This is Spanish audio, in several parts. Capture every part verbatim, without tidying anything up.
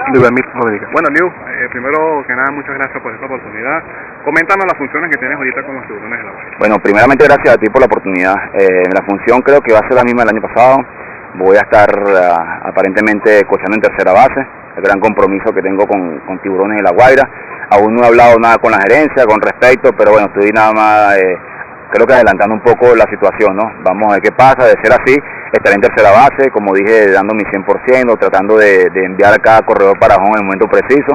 Luis Emilio Rodríguez. Bueno, Liu, eh, primero que nada, muchas gracias por esta oportunidad. Coméntanos las funciones que tienes ahorita con los Tiburones de La Guaira. Bueno, primeramente gracias a ti por la oportunidad. Eh, la función creo que va a ser la misma del año pasado. Voy a estar uh, aparentemente coachando en tercera base, el gran compromiso que tengo con, con Tiburones de La Guaira. Aún no he hablado nada con la gerencia con respecto, pero bueno, estoy nada más, eh, creo que adelantando un poco la situación, ¿no? Vamos a ver qué pasa. De ser así, estaré en tercera base, como dije, dando mi cien por ciento, tratando de, de enviar a cada corredor para home en el momento preciso.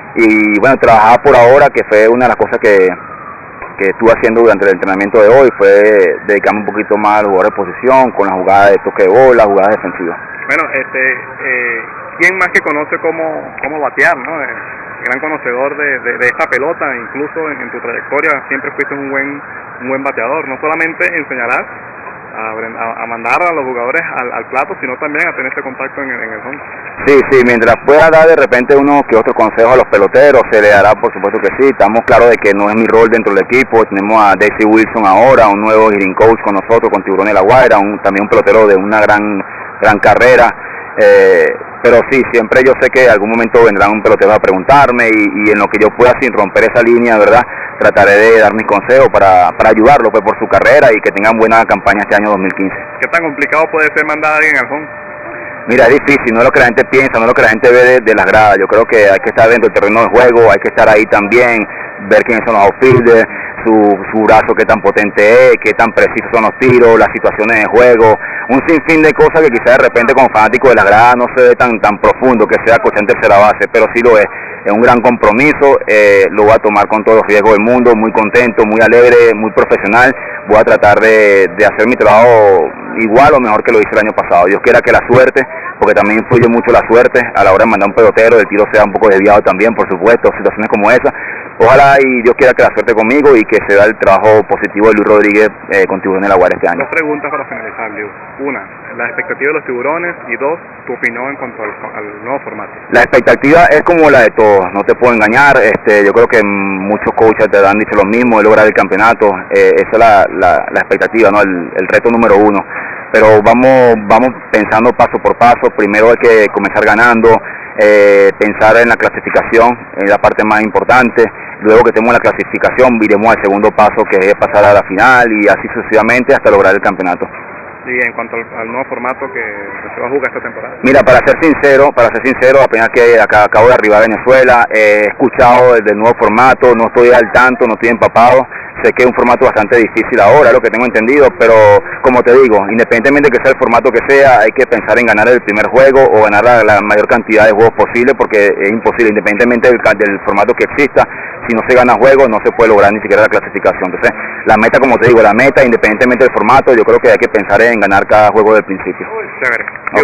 Y bueno, trabajar por ahora, que fue una de las cosas que, que estuve haciendo durante el entrenamiento de hoy, fue dedicarme un poquito más al jugador de posición, con las jugadas de toque de bola, jugadas defensivas. Bueno, este, eh, ¿quién más que conoce cómo, cómo batear, no? Eh, gran conocedor de, de, de esta pelota, incluso en, en tu trayectoria siempre fuiste un buen, un buen bateador. No solamente enseñarás a, a, a mandar a los jugadores al, al plato, sino también a tener ese contacto en, en el home. Sí, sí, mientras pueda dar de repente unos que otros consejos a los peloteros, se le dará, por supuesto que sí. Estamos claros de que no es mi rol dentro del equipo. Tenemos a Daisy Wilson ahora, un nuevo hitting coach con nosotros, con Tiburones de La Guaira, un, también un pelotero de una gran, gran carrera. Eh, pero sí, siempre yo sé que en algún momento vendrán un pelotero a preguntarme y, y en lo que yo pueda, sin romper esa línea, ¿verdad?, trataré de dar mis consejos para, para ayudarlo pues, por su carrera y que tengan buena campaña este año dos mil quince. ¿Qué tan complicado puede ser mandar a alguien al home? Mira, es difícil, no es lo que la gente piensa, no es lo que la gente ve de, de las gradas. Yo creo que hay que estar dentro del terreno de juego, hay que estar ahí también, ver quiénes son los outfielders, su, su brazo qué tan potente es, qué tan precisos son los tiros, las situaciones de juego, un sinfín de cosas que quizás de repente como fanático de las gradas no se ve tan, tan profundo que sea coachar en tercera base, pero sí lo es. Es un gran compromiso, eh, lo voy a tomar con todos los riesgos del mundo, muy contento, muy alegre, muy profesional. Voy a tratar de, de hacer mi trabajo igual o mejor que lo hice el año pasado. Dios quiera que la suerte, porque también influye mucho la suerte a la hora de mandar un pelotero, el tiro sea un poco desviado también, por supuesto, situaciones como esa. Ojalá y Dios quiera que la suerte conmigo y que se da el trabajo positivo de Luis Rodríguez eh, con Tiburones de La Guaira este año. Dos preguntas para finalizar, Liu. Una, la expectativa de los Tiburones, y dos, tu opinión en cuanto al, al nuevo formato. La expectativa es como la de todos, no te puedo engañar. Este, yo creo que muchos coaches te han dicho lo mismo, de lograr el campeonato. Eh, esa es la, la, la expectativa, ¿no? el, el reto número uno. Pero vamos, vamos pensando paso por paso. Primero hay que comenzar ganando, eh, pensar en la clasificación, en la parte más importante. Luego que tenemos la clasificación, iremos al segundo paso, que es pasar a la final, y así sucesivamente hasta lograr el campeonato. Y en cuanto al, al nuevo formato que, que se va a jugar esta temporada. Mira, para ser sincero, para ser sincero, apenas que acá, acabo de arribar a Venezuela, eh, he escuchado del nuevo formato, no estoy al tanto, no estoy empapado. Sé que es un formato bastante difícil ahora, lo que tengo entendido, pero como te digo, independientemente de que sea el formato que sea, hay que pensar en ganar el primer juego o ganar la, la mayor cantidad de juegos posible, porque es imposible, independientemente del, del formato que exista, si no se gana juegos no se puede lograr ni siquiera la clasificación. Entonces, la meta, como te digo, la meta, independientemente del formato, yo creo que hay que pensar en ganar cada juego del principio. Chévere.